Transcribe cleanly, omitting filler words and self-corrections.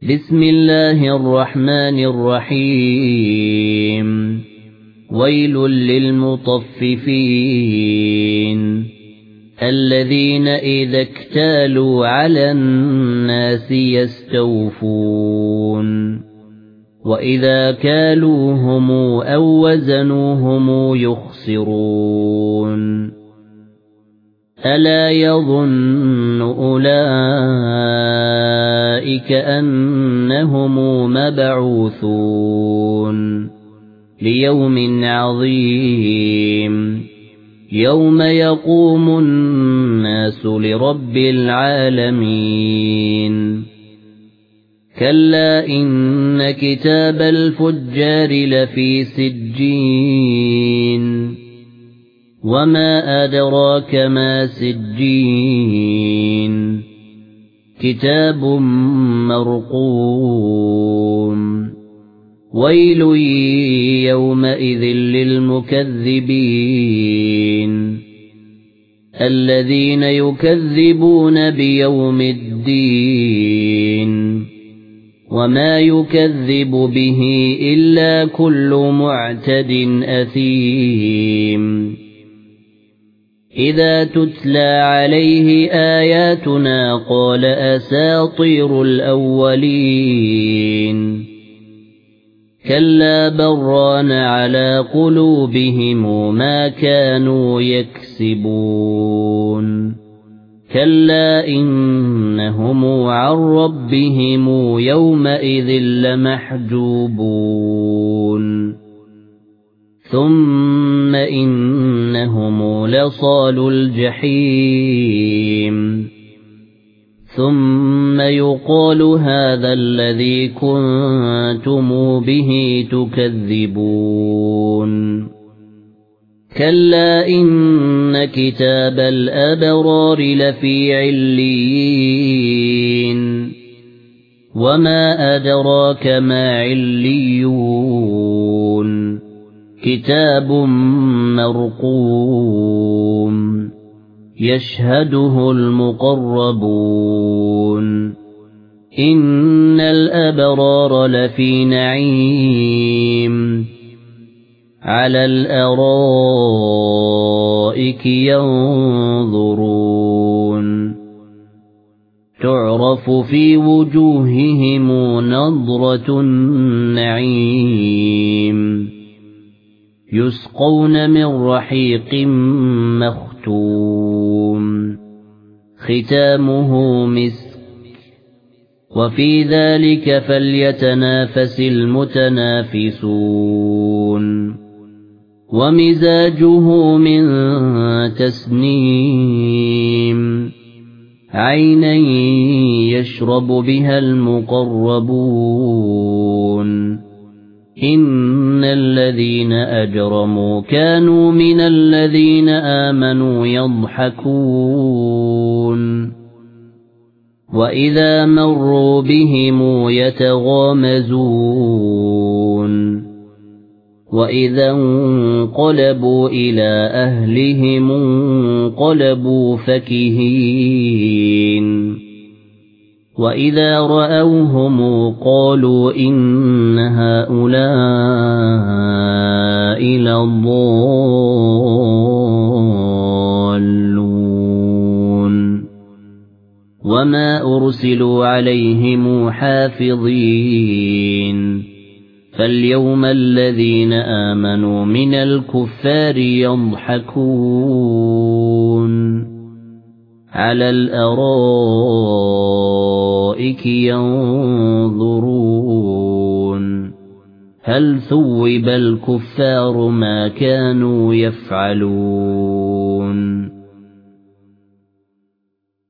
بسم الله الرحمن الرحيم ويل للمطففين الذين إذا اكتالوا على الناس يستوفون وإذا كالوهم أو وزنوهم يخسرون ألا يظن أولئك أنهم مبعوثون ليوم عظيم يوم يقوم الناس لرب العالمين كلا إن كتاب الفجار لفي سجين وما أدراك ما سجين كتاب مرقوم ويل يومئذ للمكذبين الذين يكذبون بيوم الدين وما يكذب به إلا كل معتد أثيم إذا تتلى عليه آياتنا قال أساطير الأولين كلا بران على قلوبهم ما كانوا يكسبون كلا إنهم عن ربهم يومئذ لمحجوبون ثم إنهم لصالو الجحيم ثم يقال هذا الذي كنتم به تكذبون كلا إن كتاب الأبرار لفي عليين وما أدراك ما عليون كتاب مرقوم يشهده المقربون إن الأبرار لفي نعيم على الأرائك ينظرون تعرف في وجوههم نضرة النعيم يسقون من رحيق مختوم ختامه مسك وفي ذلك فليتنافس المتنافسون ومزاجه من تسنيم عينا يشرب بها المقربون إن الذين أجرموا كانوا من الذين آمنوا يضحكون وإذا مروا بهم يتغامزون وإذا انقلبوا إلى أهلهم انقلبوا فكهين وإذا رأوهم قالوا إن هؤلاء لضالون وما أرسلوا عليهم حافظين فاليوم الذين آمنوا من الكفار يضحكون على الأرائك ينظرون هل ثوب الكفار ما كانوا يفعلون